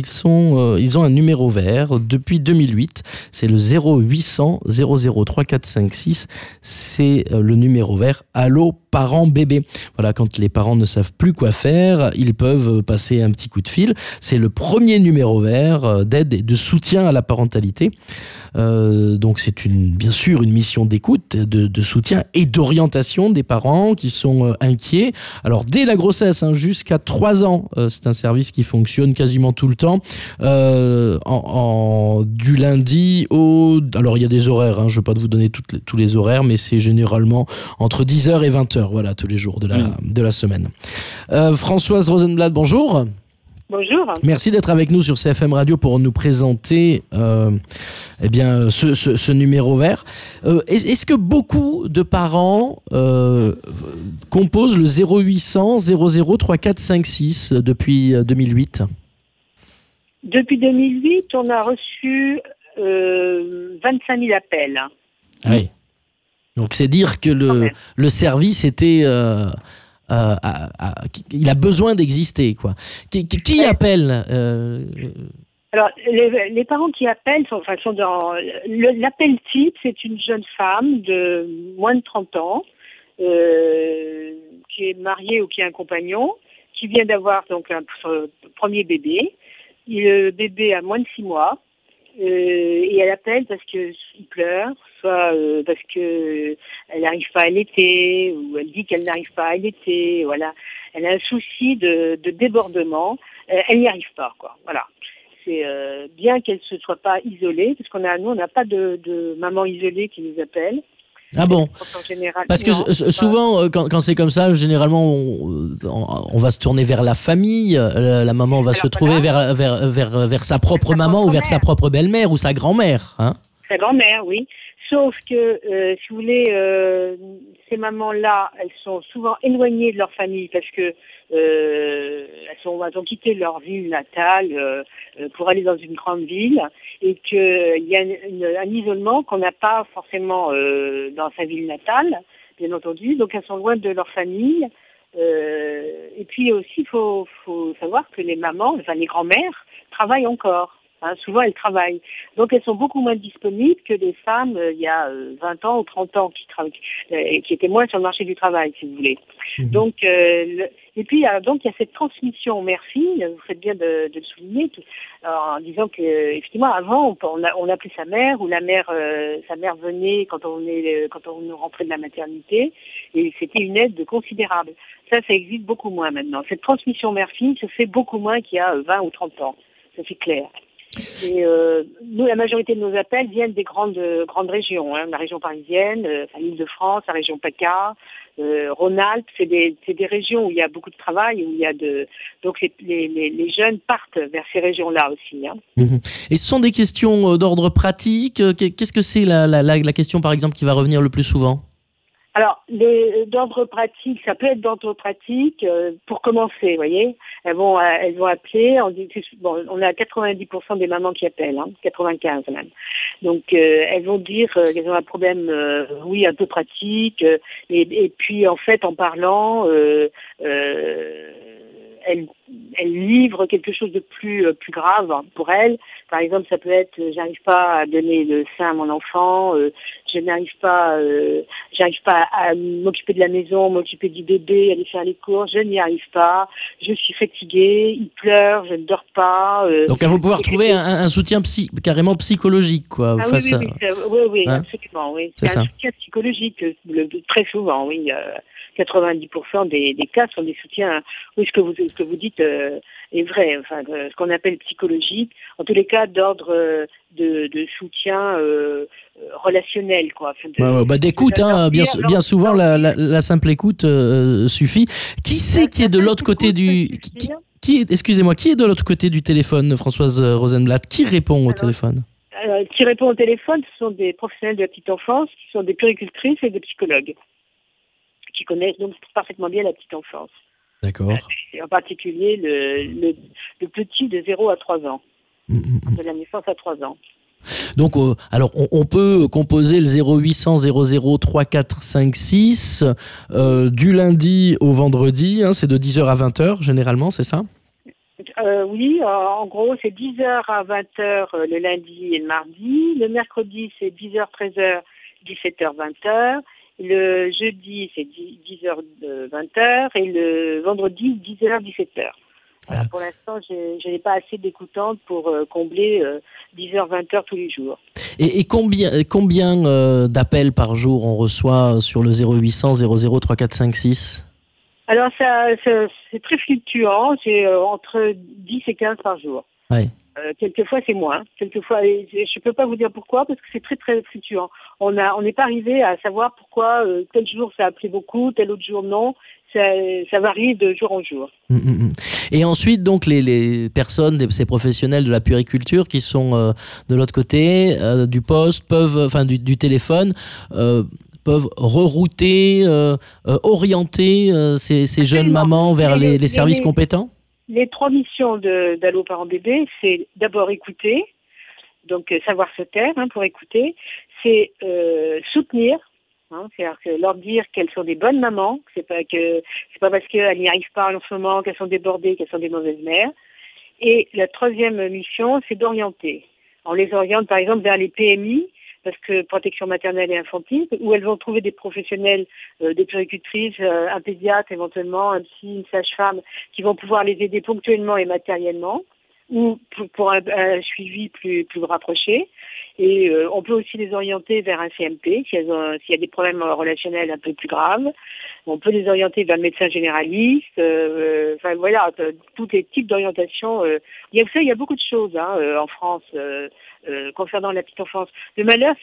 ils ont un numéro vert depuis 2008. C'est le 0800 00 3456. C'est le numéro vert Allô parents bébés. Voilà, quand les parents ne savent plus quoi faire, ils peuvent passer un petit coup de fil. C'est le premier numéro vert d'aide et de soutien à la parentalité. Donc c'est bien sûr une mission d'écoute, de soutien et d'orientation des parents qui sont inquiets. Alors dès la grossesse, jusqu'à 3 ans, c'est un service qui fonctionne quasiment tout le temps. Du lundi au... Alors il y a des horaires, je ne vais pas vous donner tous les horaires, mais c'est généralement entre 10h et 20h, voilà, tous les jours de la semaine. Françoise Rosenblatt, bonjour. Bonjour. Merci d'être avec nous sur CFM Radio pour nous présenter ce numéro vert. Est-ce que beaucoup de parents composent le 0800 00 3456 depuis 2008 ? Depuis 2008, on a reçu 25 000 appels. Oui. Donc c'est dire que le service était... il a besoin d'exister, quoi. Qui appelle Alors, les parents qui appellent sont dans... L'appel type, c'est une jeune femme de moins de 30 ans qui est mariée ou qui a un compagnon, qui vient d'avoir donc son premier bébé. Le bébé a moins de 6 mois. Et elle appelle parce qu'il pleure, soit parce que elle n'arrive pas à allaiter, ou elle dit qu'elle n'arrive pas à allaiter, voilà. Elle a un souci de débordement, elle n'y arrive pas, quoi. Voilà. C'est bien qu'elle ne se soit pas isolée, parce nous on n'a pas de maman isolée qui nous appelle. Ah bon ? Parce que souvent, quand c'est comme ça, généralement, on va se tourner vers la famille. La maman va se trouver vers sa propre maman ou vers sa propre belle-mère ou sa grand-mère. Sa grand-mère, oui. Sauf que, si vous voulez, ces mamans-là, elles sont souvent éloignées de leur famille parce que elles ont quitté leur ville natale pour aller dans une grande ville et qu'il y a un isolement qu'on n'a pas forcément dans sa ville natale, bien entendu. Donc elles sont loin de leur famille. Et puis aussi, il faut savoir que les mamans, les grand-mères, travaillent encore. Souvent, elles travaillent. Donc, elles sont beaucoup moins disponibles que des femmes il y a 20 ans ou 30 ans qui étaient moins sur le marché du travail, si vous voulez. Mmh. Donc, et puis, donc, il y a cette transmission mère-fille, vous faites bien de le souligner, en disant que, effectivement, avant, on appelait sa mère, ou sa mère venait quand on rentrait de la maternité, et c'était une aide considérable. Ça existe beaucoup moins maintenant. Cette transmission mère-fille se fait beaucoup moins qu'il y a 20 ou 30 ans. Ça, c'est clair. Et nous, la majorité de nos appels viennent des grandes régions, la région parisienne, l'Île-de-France, la région PACA, Rhône-Alpes, c'est des régions où il y a beaucoup de travail, donc les jeunes partent vers ces régions-là aussi. Et ce sont des questions d'ordre pratique. Qu'est-ce que c'est la question, par exemple, qui va revenir le plus souvent ? Alors, d'ordre pratique, ça peut être d'ordre pratique pour commencer, vous voyez. Elles vont appeler. On a 90% des mamans qui appellent, 95 même. Donc, elles vont dire qu'elles ont un problème, un peu pratique. Et puis, en fait, en parlant, elles livrent quelque chose de plus grave pour elles. Par exemple, ça peut être j'arrive pas à donner le sein à mon enfant, j'arrive pas à m'occuper de la maison, m'occuper du bébé, aller faire les courses, je n'y arrive pas, je suis fatiguée, il pleure, je ne dors pas. Donc elles vont pouvoir trouver un soutien carrément psychologique, quoi. Oui, absolument, oui. C'est un soutien psychologique, très souvent, oui. 90% des cas sont des soutiens. Oui, ce que vous dites est vrai. Ce qu'on appelle psychologique, en tous les cas d'ordre de soutien relationnel, quoi. D'écoute, bien souvent la simple écoute suffit. Qui c'est qui est de l'autre côté du qui est de l'autre côté du téléphone, Françoise Rosenblatt? Qui répond au téléphone? Qui répond au téléphone, ce sont des professionnels de la petite enfance, qui sont des puéricultrices et des psychologues, qui connaissent donc parfaitement bien la petite enfance. D'accord. Et en particulier le petit de 0 à 3 ans, de la naissance à 3 ans. Donc, alors, on peut composer le 0800 00 3456 du lundi au vendredi, c'est de 10h à 20h généralement, c'est ça ? Oui, en gros, c'est 10h à 20h le lundi et le mardi. Le mercredi, c'est 10h, 13h, 17h, 20h. Le jeudi, c'est 10h, 20h. Et le vendredi, 10h, 17h. Voilà, pour l'instant, je n'ai pas assez d'écoutantes pour combler 10h, 20h tous les jours. Et combien d'appels par jour on reçoit sur le 0800 00 3456 ? Alors, c'est très fluctuant. C'est entre 10 et 15 par jour. Ouais. Quelquefois, c'est moins. Quelquefois, je peux pas vous dire pourquoi, parce que c'est très, très fluctuant. On n'est pas arrivé à savoir pourquoi tel jour ça appelait beaucoup, tel autre jour non. Ça varie de jour en jour. Et ensuite, donc, les personnes, ces professionnels de la puériculture qui sont de l'autre côté du poste, du téléphone, peuvent rerouter, orienter ces jeunes mamans vers les services compétents ? Les 3 missions d'Allo Parents Bébés, c'est d'abord écouter, donc savoir se taire pour écouter, c'est soutenir, c'est-à-dire que leur dire qu'elles sont des bonnes mamans, c'est pas parce qu'elles n'y arrivent pas en ce moment qu'elles sont débordées, qu'elles sont des mauvaises mères. Et la 3e mission, c'est d'orienter. On les oriente par exemple vers les PMI, parce que protection maternelle et infantile, où elles vont trouver des professionnels, des puéricultrices, un pédiatre éventuellement, un psy, une sage-femme, qui vont pouvoir les aider ponctuellement et matériellement, ou pour un suivi plus rapproché. Et on peut aussi les orienter vers un CMP, s'il y a des problèmes relationnels un peu plus graves. On peut les orienter vers le médecin généraliste. Voilà, tous les types d'orientation. Il y a beaucoup de choses en France concernant la petite enfance. Le malheur,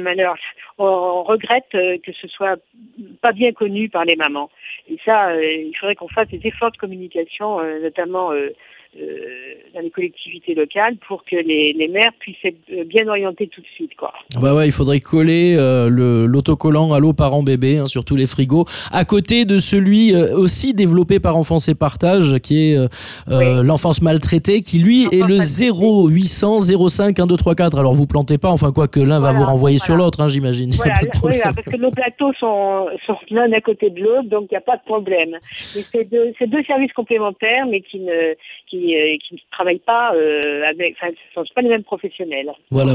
on regrette que ce soit pas bien connu par les mamans. Et ça, il faudrait qu'on fasse des efforts de communication, notamment dans les collectivités locales, pour que les mères puissent être bien orientées tout de suite, quoi. Bah ouais, il faudrait coller l'autocollant Allo Parents Bébés sur tous les frigos, à côté de celui aussi développé par Enfance et Partage, qui est l'enfance maltraitée, qui lui est le 0800 05 1234. Alors vous plantez pas, enfin quoi que l'un va vous renvoyer sur l'autre, j'imagine. Voilà, parce que nos plateaux sont l'un à côté de l'autre, donc il n'y a pas de problème. Mais c'est deux services complémentaires, mais qui ne travaillent pas ce sont pas les mêmes professionnels. Voilà.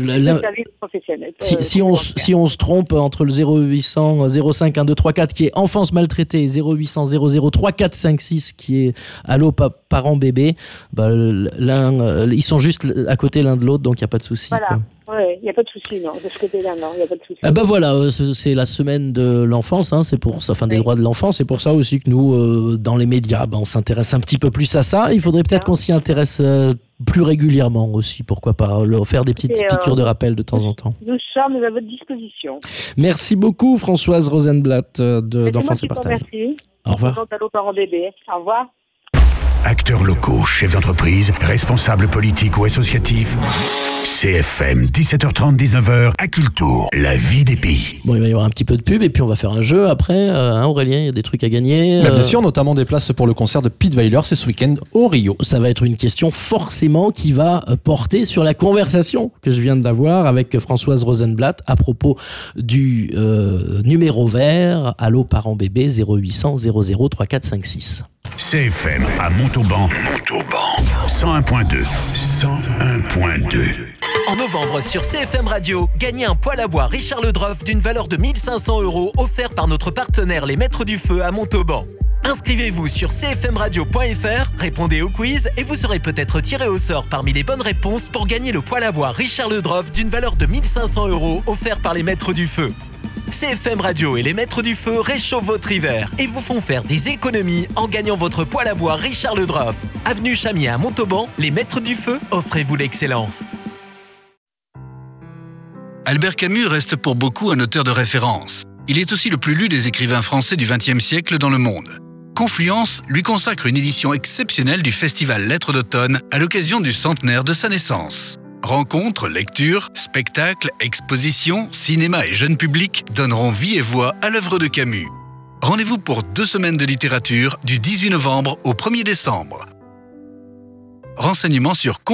Si on se trompe entre le 0800 05 1234 qui est enfance maltraitée et 0800 00 3456 qui est Allo Parents Bébés, ils sont juste à côté l'un de l'autre, donc il n'y a pas de souci. Voilà. Il n'y a pas de souci, non. De ce côté-là, non, il n'y a pas de souci. Voilà, c'est la semaine de l'enfance, c'est pour ça, des droits de l'enfant. C'est pour ça aussi que nous, dans les médias, on s'intéresse un petit peu plus à ça. Il faudrait peut-être qu'on s'y intéresse plus régulièrement aussi, pourquoi pas, faire des petites piqûres de rappel de temps en temps. Nous sommes à votre disposition. Merci beaucoup, Françoise Rosenblatt d'Enfance et Partage. Merci. Au revoir. Allo Parents Bébés. Au revoir. Acteurs locaux, chefs d'entreprise, responsables politiques ou associatifs. CFM, 17h30, 19h, à Cultour, la vie des pays. Bon, il va y avoir un petit peu de pub et puis on va faire un jeu après. Aurélien, il y a des trucs à gagner. Bien sûr, notamment des places pour le concert de Pete Weiler, c'est ce week-end au Rio. Ça va être une question forcément qui va porter sur la conversation que je viens d'avoir avec Françoise Rosenblatt à propos du numéro vert Allo Parents Bébés 0800 00 3456. CFM à Montauban. 101.2. 101.2. En novembre, sur CFM Radio, gagnez un poêle à bois Richard Ledroff d'une valeur de 1 500 € offert par notre partenaire Les Maîtres du Feu à Montauban. Inscrivez-vous sur cfmradio.fr, répondez au quiz et vous serez peut-être tiré au sort parmi les bonnes réponses pour gagner le poêle à bois Richard Ledroff d'une valeur de 1 500 € offert par Les Maîtres du Feu. CFM Radio et les Maîtres du Feu réchauffent votre hiver et vous font faire des économies en gagnant votre poêle à bois Richard Ledroff. Avenue Chamier à Montauban, les Maîtres du Feu, offrez-vous l'excellence. Albert Camus reste pour beaucoup un auteur de référence. Il est aussi le plus lu des écrivains français du XXe siècle dans le monde. Confluence lui consacre une édition exceptionnelle du Festival Lettres d'automne à l'occasion du centenaire de sa naissance. Rencontres, lectures, spectacles, expositions, cinéma et jeunes publics donneront vie et voix à l'œuvre de Camus. Rendez-vous pour 2 semaines de littérature du 18 novembre au 1er décembre. Renseignements sur